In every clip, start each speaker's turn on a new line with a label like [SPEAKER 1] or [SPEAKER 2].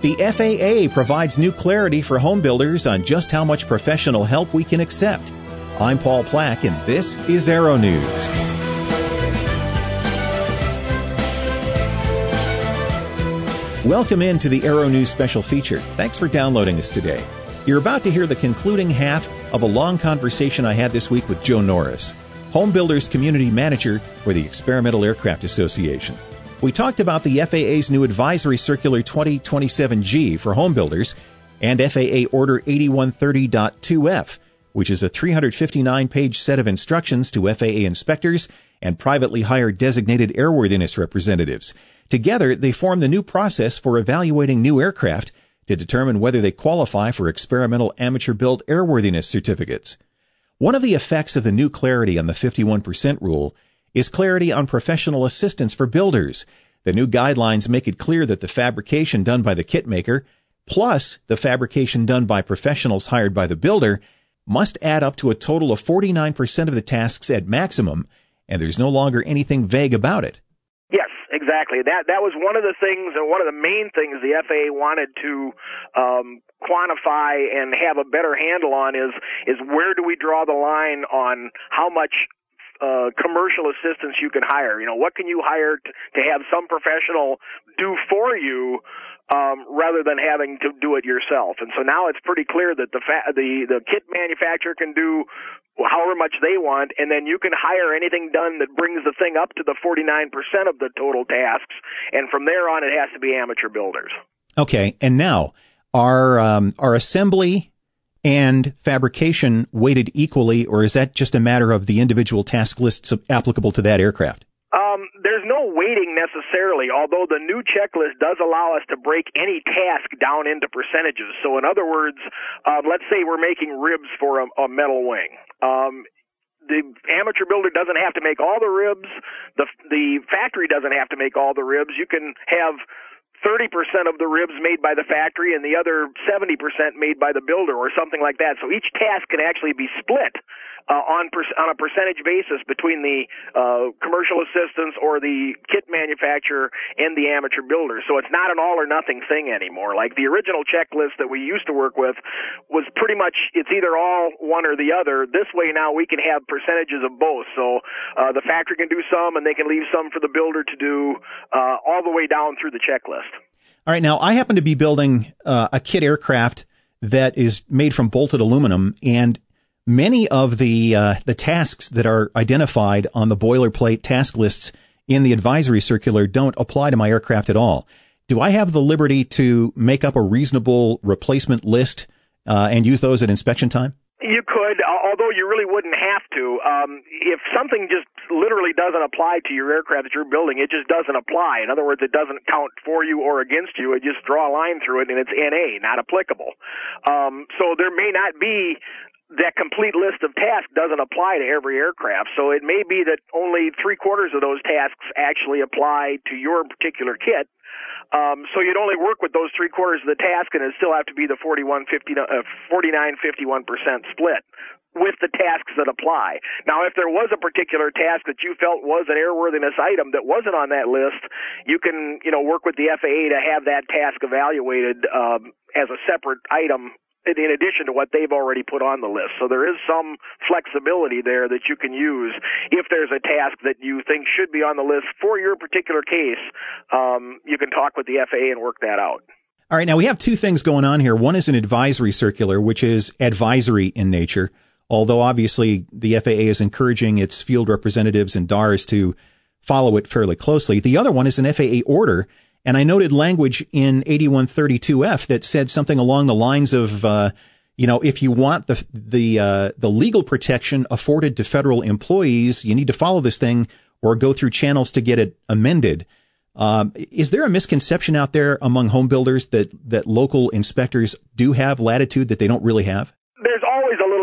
[SPEAKER 1] The FAA provides new clarity for home builders on just how much professional help we can accept. I'm Paul Plack, and this is Aero News. Welcome into the Aero News special feature. Thanks for downloading us today. You're about to hear the concluding half of a long conversation I had this week with Joe Norris, Home Builders Community Manager for the Experimental Aircraft Association. We talked about the FAA's new Advisory Circular 2027G for home builders and FAA Order 8130.2F, which is a 359-page set of instructions to FAA inspectors and privately hired designated airworthiness representatives. Together, they form the new process for evaluating new aircraft to determine whether they qualify for experimental amateur-built airworthiness certificates. One of the effects of the new clarity on the 51% rule is clarity on professional assistance for builders. The new guidelines make it clear that the fabrication done by the kit maker, plus the fabrication done by professionals hired by the builder, must add up to a total of 49% of the tasks at maximum, and there's no longer anything vague about it.
[SPEAKER 2] Yes, exactly. That was one of the things, and one of the main things the FAA wanted to quantify and have a better handle on is where do we draw the line on how much commercial assistance you can hire. You know, what can you hire to have some professional do for you rather than having to do it yourself. And so now it's pretty clear that the kit manufacturer can do however much they want, and then you can hire anything done that brings the thing up to the 49% of the total tasks, and from there on it has to be amateur builders. Okay,
[SPEAKER 1] and now are assembly and fabrication weighted equally, or is that just a matter of the individual task lists applicable to that aircraft?
[SPEAKER 2] There's no weighting necessarily, although the new checklist does allow us to break any task down into percentages. So in other words, let's say we're making ribs for a metal wing. The amateur builder doesn't have to make all the ribs. The factory doesn't have to make all the ribs. You can have 30% of the ribs made by the factory and the other 70% made by the builder or something like that. So each task can actually be split on a percentage basis between the commercial assistants or the kit manufacturer and the amateur builder. So it's not an all or nothing thing anymore. Like the original checklist that we used to work with was pretty much, it's either all one or the other. This way now we can have percentages of both. So the factory can do some and they can leave some for the builder to do all the way down through the checklist.
[SPEAKER 1] All right. Now, I happen to be building a kit aircraft that is made from bolted aluminum, and many of the tasks that are identified on the boilerplate task lists in the advisory circular don't apply to my aircraft at all. Do I have the liberty to make up a reasonable replacement list and use those at inspection time?
[SPEAKER 2] You could, although you really wouldn't have to. If something just literally doesn't apply to your aircraft that you're building, it just doesn't apply. In other words, it doesn't count for you or against you. It just draw a line through it, and it's NA, not applicable. So there may not be that complete list of tasks doesn't apply to every aircraft. So it may be that only 3/4 of those tasks actually apply to your particular kit. So you'd only work with those 3/4 of the task, and it'd still have to be the 49-51% split with the tasks that apply. Now, if there was a particular task that you felt was an airworthiness item that wasn't on that list, you can, work with the FAA to have that task evaluated as a separate item in addition to what they've already put on the list. So there is some flexibility there that you can use if there's a task that you think should be on the list for your particular case. You can talk with the FAA and work that out.
[SPEAKER 1] All right. Now, we have two things going on here. One is an advisory circular, which is advisory in nature, although obviously the FAA is encouraging its field representatives and DARs to follow it fairly closely. The other one is an FAA order. And I noted language in 8132F that said something along the lines of, if you want the legal protection afforded to federal employees, you need to follow this thing or go through channels to get it amended. Is there a misconception out there among home builders that local inspectors do have latitude that they don't really have?
[SPEAKER 2] There's always a little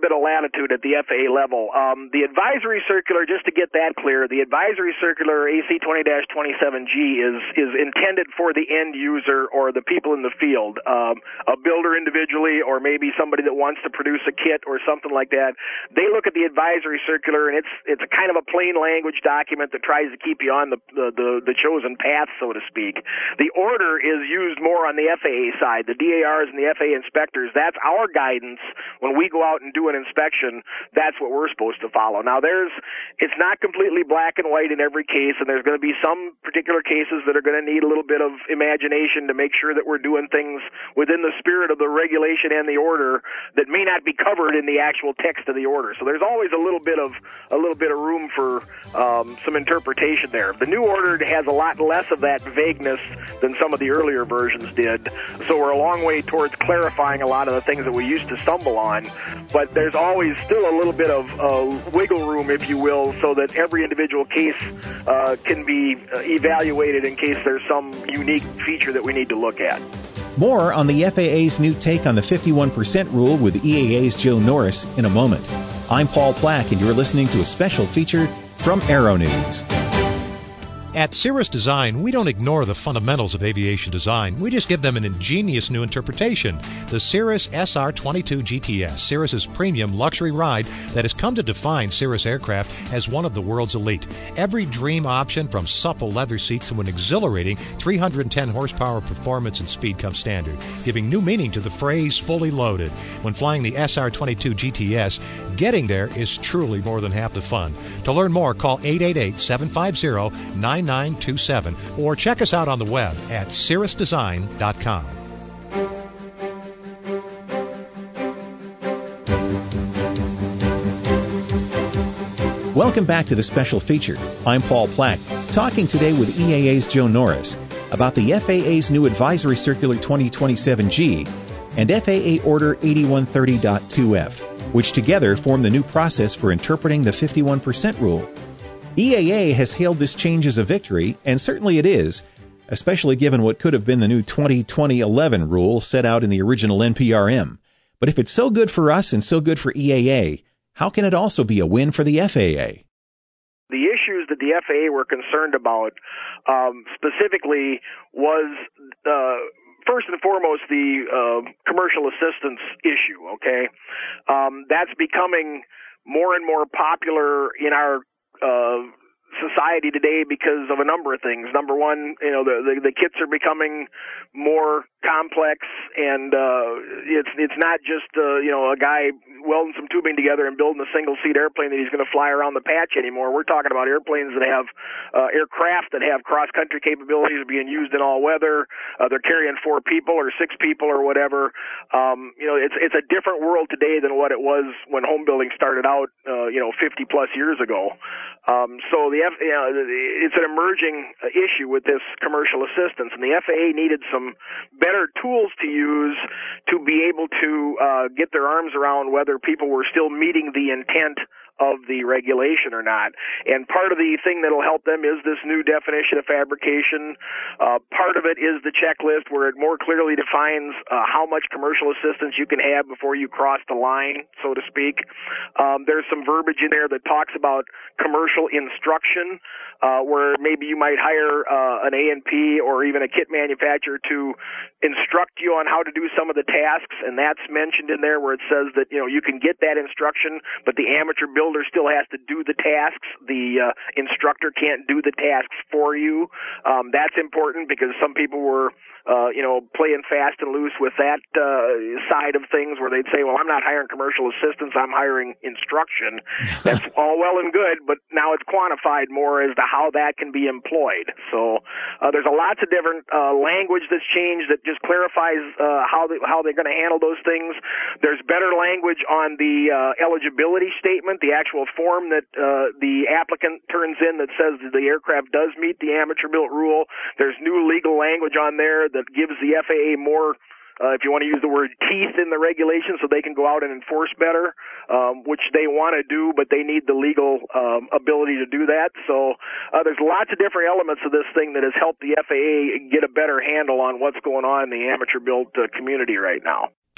[SPEAKER 2] bit of latitude at the FAA level. The advisory circular, just to get that clear, the advisory circular AC 20-27G is intended for the end user or the people in the field, a builder individually, or maybe somebody that wants to produce a kit or something like that. They look at the advisory circular, and it's a kind of a plain language document that tries to keep you on the chosen path, so to speak. The order is used more on the FAA side, the DARs and the FAA inspectors. That's our guidance when we go out and do an inspection. That's what we're supposed to follow. Now, it's not completely black and white in every case, and there's going to be some particular cases that are going to need a little bit of imagination to make sure that we're doing things within the spirit of the regulation and the order that may not be covered in the actual text of the order. So there's always a little bit of room for some interpretation there. The new order has a lot less of that vagueness than some of the earlier versions did. So we're a long way towards clarifying a lot of the things that we used to stumble on, but there's always still a little bit of wiggle room, if you will, so that every individual case can be evaluated in case there's some unique feature that we need to look at.
[SPEAKER 1] More on the FAA's new take on the 51% rule with EAA's Joe Norris in a moment. I'm Paul Plack, and you're listening to a special feature from Aero News.
[SPEAKER 3] At Cirrus Design, we don't ignore the fundamentals of aviation design. We just give them an ingenious new interpretation. The Cirrus SR-22 GTS, Cirrus's premium luxury ride that has come to define Cirrus aircraft as one of the world's elite. Every dream option, from supple leather seats to an exhilarating 310 horsepower performance and speed, comes standard, giving new meaning to the phrase fully loaded. When flying the SR-22 GTS, getting there is truly more than half the fun. To learn more, call 888-750-9927 or check us out on the web at cirrusdesign.com.
[SPEAKER 1] Welcome back to the special feature. I'm Paul Plack, talking today with EAA's Joe Norris about the FAA's new Advisory Circular 2027G and FAA Order 8130.2F, which together form the new process for interpreting the 51% rule. EAA has hailed this change as a victory, and certainly it is, especially given what could have been the new 2011 rule set out in the original NPRM. But if it's so good for us and so good for EAA, how can it also be a win for the FAA?
[SPEAKER 2] The issues that the FAA were concerned about specifically was first and foremost the commercial assistance issue, okay? That's becoming more and more popular in our society today because of a number of things. Number one, the kits are becoming more complex, and it's not just a guy welding some tubing together and building a single-seat airplane that he's going to fly around the patch anymore. We're talking about airplanes that have aircraft that have cross-country capabilities being used in all weather. They're carrying 4 people or 6 people or whatever. It's a different world today than what it was when home building started out 50-plus years ago. So it's an emerging issue with this commercial assistance, and the FAA needed some better tools to use to be able to get their arms around whether people were still meeting the intent of the regulation or not. And part of the thing that'll help them is this new definition of fabrication. Part of it is the checklist, where it more clearly defines how much commercial assistance you can have before you cross the line, so to speak. There's some verbiage in there that talks about commercial instruction, where maybe you might hire an A&P or even a kit manufacturer to instruct you on how to do some of the tasks, and that's mentioned in there, where it says that you can get that instruction, but the amateur builder still has to do the tasks. The instructor can't do the tasks for you. That's important because some people were playing fast and loose with that side of things, where they'd say, well, I'm not hiring commercial assistance, I'm hiring instruction. That's all well and good, but now it's quantified more as to how that can be employed. So there's lots of different language that's changed that just clarifies how they're going to handle those things. There's better language on the eligibility statement, the actual form that the applicant turns in that says that the aircraft does meet the amateur-built rule. There's new legal language on there that gives the FAA more, if you want to use the word, teeth in the regulation, so they can go out and enforce better, which they want to do, but they need the legal ability to do that. So there's lots of different elements of this thing that has helped the FAA get a better handle on what's going on in the amateur-built community right now.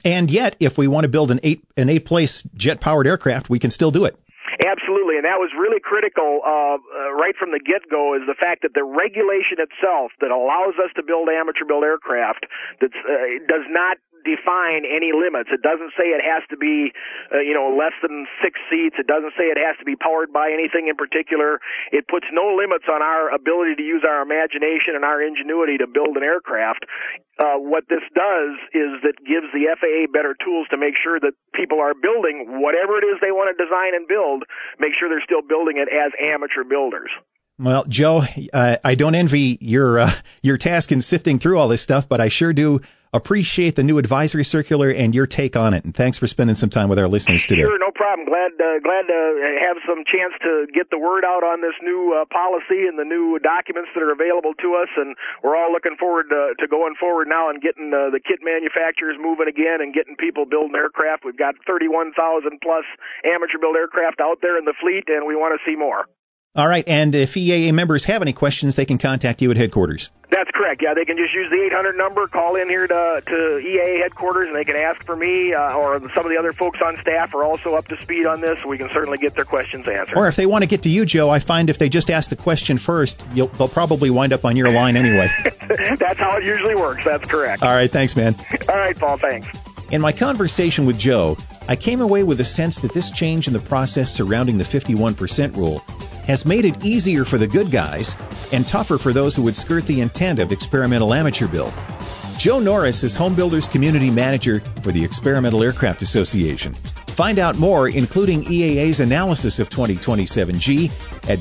[SPEAKER 1] And yet, if we want to build an eight-place jet-powered aircraft, we can still do it.
[SPEAKER 2] Absolutely, and that was really critical right from the get-go, is the fact that the regulation itself that allows us to build amateur-built aircraft does not define any limits. It doesn't say it has to be, less than 6 seats. It doesn't say it has to be powered by anything in particular. It puts no limits on our ability to use our imagination and our ingenuity to build an aircraft. What this does is that gives the FAA better tools to make sure that people are building whatever it is they want to design and build, make sure they're still building it as amateur builders.
[SPEAKER 1] Well, Joe, I don't envy your task in sifting through all this stuff, but I sure do appreciate the new advisory circular and your take on it. And thanks for spending some time with our listeners today.
[SPEAKER 2] Sure, no problem. Glad to have some chance to get the word out on this new policy and the new documents that are available to us. And we're all looking forward to going forward now and getting the kit manufacturers moving again and getting people building aircraft. We've got 31,000 plus amateur built aircraft out there in the fleet, and we want to see more.
[SPEAKER 1] All right, and if EAA members have any questions, they can contact you at headquarters.
[SPEAKER 2] That's correct. Yeah, they can just use the 800 number, call in here to EAA headquarters, and they can ask for me, or some of the other folks on staff are also up to speed on this. We can certainly get their questions answered.
[SPEAKER 1] Or if they want to get to you, Joe, I find if they just ask the question first, they'll probably wind up on your line anyway.
[SPEAKER 2] That's how it usually works. That's correct.
[SPEAKER 1] All right, thanks, man.
[SPEAKER 2] All right, Paul, thanks.
[SPEAKER 1] In my conversation with Joe, I came away with a sense that this change in the process surrounding the 51% rule has made it easier for the good guys and tougher for those who would skirt the intent of experimental amateur build. Joe Norris is Home Builders Community Manager for the Experimental Aircraft Association. Find out more, including EAA's analysis of 2027G, at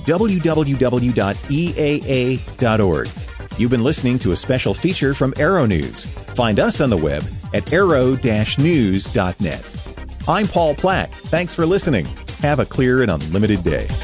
[SPEAKER 1] www.eaa.org. You've been listening to a special feature from Aero News. Find us on the web at aero-news.net. I'm Paul Platt. Thanks for listening. Have a clear and unlimited day.